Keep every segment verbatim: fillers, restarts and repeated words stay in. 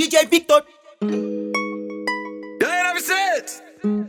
D J Victor. E aí, novecentos?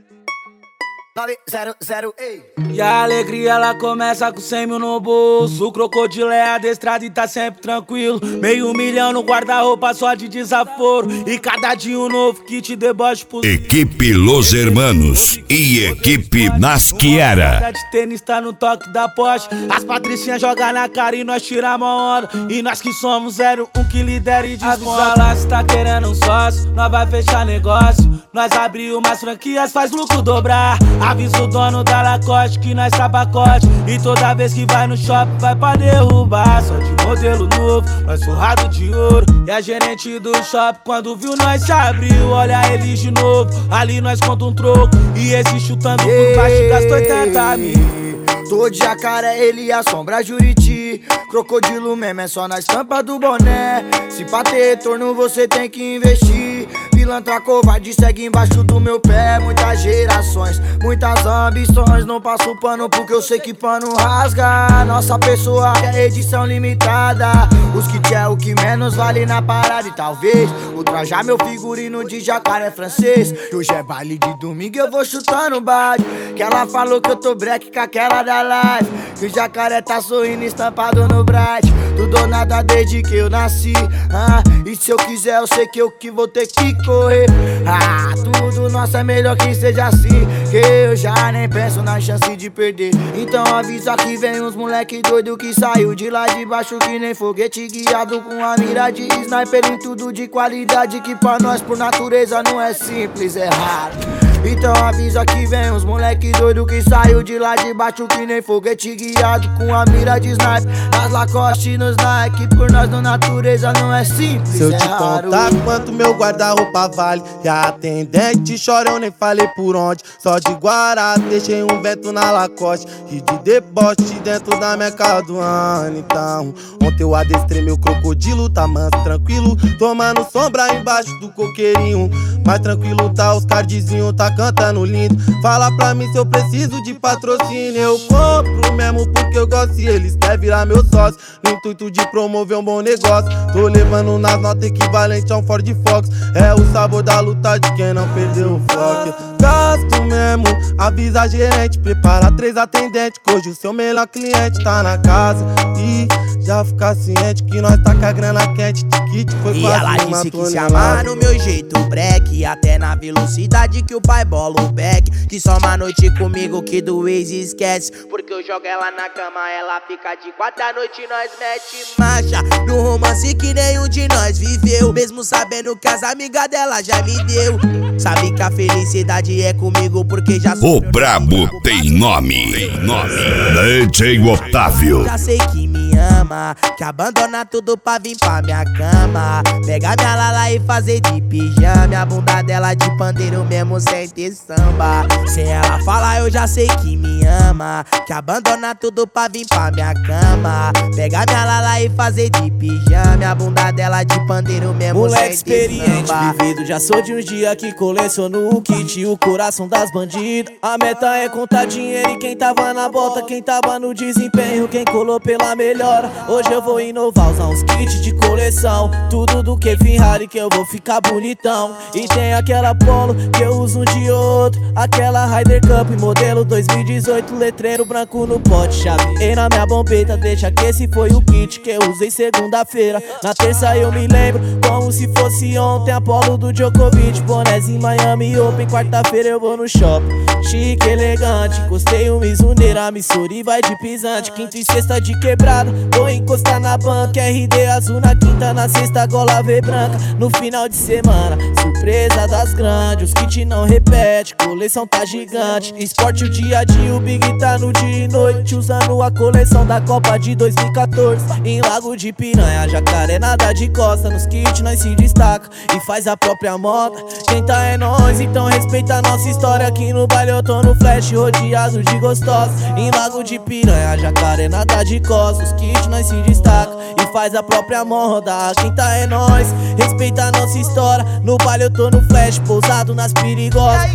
nove zero zero, ei. E a alegria ela começa com cem mil no bolso. O crocodilo é adestrado e tá sempre tranquilo. Meio milhão no guarda-roupa só de desaforo. E cada dia um novo que te deboche pro... Equipe Los Hermanos e equipe Nasquiera. De tênis tá no toque da Porsche. As patricinhas jogam na cara e nós tiramos a onda. E nós que somos zero um que lidera e desconta. Avisa lá se tá querendo um sócio, nós vai fechar negócio. Nós abriu umas franquias, faz lucro dobrar. Avisa o dono da Lacoste que nós tá pacote. E toda vez que vai no shopping vai pra derrubar. Só de modelo novo, nós forrado de ouro. E a gerente do shopping quando viu nós se abriu. Olha eles de novo, ali nós conta um troco. E esse chutando por baixo gastou oitenta mil. Tô de jacaré, ele assombra Juriti. Crocodilo mesmo é só na estampa do boné. Se pra ter retorno você tem que investir. Pilantra covarde segue embaixo do meu pé. Muitas gerações, muitas ambições. Não passo pano porque eu sei que pano rasga. Nossa pessoa é edição limitada. Os kits é o que menos vale na parada. E talvez ultrajar meu figurino de jacaré francês. Que hoje é baile de domingo e eu vou chutando baixo. Que ela falou que eu tô break com aquela da live. Que o jacaré tá sorrindo estampado no bright. Tudo ou nada desde que eu nasci. ah, E se eu quiser eu sei que eu que vou ter que correr. Ah, tudo nosso é melhor que seja assim. Que eu já nem penso na chance de perder. Então avisa que vem uns moleque doido que saiu de lá de baixo que nem foguete, guiado com a mira de sniper em tudo de qualidade. Que pra nós por natureza não é simples, é raro. Então avisa que vem uns moleque doido que saiu de lá de baixo que nem foguete, guiado com a mira de sniper nas Lacoste nos Nike. Por nós na natureza não é simples, se eu é te raro. contar quanto meu guarda-roupa vale, e a atendente chora, eu nem falei por onde. Só de Guará deixei um vento na Lacoste e de deboche dentro da minha casa do ano. Então ontem eu adestrei meu crocodilo, tá manso, tranquilo, tomando sombra embaixo do coqueirinho. Mais tranquilo tá os cardzinhos, tá cantando lindo. Fala pra mim se eu preciso de patrocínio. Eu compro mesmo porque eu gosto e eles querem virar meu sócio. No intuito de promover um bom negócio. Tô levando nas notas equivalente a um Ford Fox. É o sabor da luta de quem não perdeu o foco. Eu gasto mesmo, avisa a gerente. Prepara três atendentes, que hoje o seu melhor cliente tá na casa. E já fica ciente que nós tá com a grana quente. Tiquite foi e quase ela uma disse que se tonelada. amar no meu jeito break, até na velocidade que o pai bola o back. Que só uma noite comigo que do ex esquece. Porque eu jogo ela na cama, ela fica de quatro à noite, nós mete marcha no romance que nenhum de nós viveu. Mesmo sabendo que as amigas dela já me deu. Sabe que a felicidade é comigo porque já O brabo tem nome, tem nome. D J Otávio. Já sei que me ama, que abandona tudo pra vir pra minha cama. Pegar minha lala e fazer de pijama. A bunda dela de pandeiro mesmo sem ter samba. Sem ela falar eu já sei que me ama, que abandona tudo pra vir pra minha cama. Pegar minha lala e fazer de pijama. A bunda dela de pandeiro mesmo moleque sem ter experiente, samba. vivido, já sou de uns dias que coleciono o kit e o coração das bandidas. A meta é contar dinheiro e quem tava na bota, quem tava no desempenho, quem colou pela melhora. Hoje eu vou inovar, usar uns kits de coleção. Tudo do que Ferrari que eu vou ficar bonitão. E tem aquela Polo que eu uso um de outro. Aquela Ryder Cup modelo dois mil e dezoito, letreiro branco no pote. Chavei na minha bombeta, deixa que esse foi o kit que eu usei segunda-feira. Na terça eu me lembro como se fosse ontem. Apolo do Djokovic, bonézinho Miami Open. Quarta-feira eu vou no shopping, chique, elegante. Encostei um Mizuneira, Missouri vai de pisante. Quinta e sexta de quebrada, vou encostar na banca. R D azul na quinta, na sexta gola V branca. No final de semana, surpresa das grandes. Os kits não repete, coleção tá gigante. Esporte o dia a dia, o Big tá no dia e noite. Usando a coleção da Copa de dois mil e quatorze. Em Lago de Piranha, jacaré nada de costa. Nos kits nós se destaca e faz a própria moda. Quem tá é nós, então respeita a nossa história. Aqui no baile eu tô no flash, rodeado de gostosos. Em Lago de Piranha, jacaré nada de costa. Os kits nós se destaca e faz a própria moda. Quem tá é nós, respeita a nossa história. No baile eu tô no flash, pousado nas perigosas.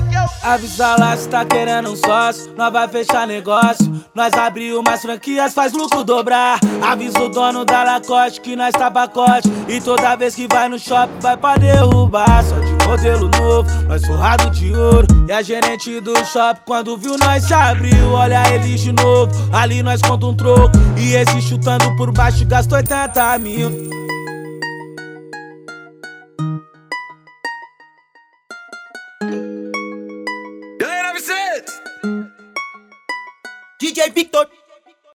Avisa lá se tá querendo um sócio, nós vai fechar negócio. Nós abriu mais franquias, faz lucro dobrar. Avisa o dono da Lacoste que nós tá pacote. E toda vez que vai no shopping vai pra derrubar. Só de modelo novo, nós forrado de ouro. E a gerente do shopping quando viu nós se abriu. Olha ele de novo, ali nós conta um troco. E esse chutando por baixo gastou oitenta mil. E aí, nove seis? D J Victor.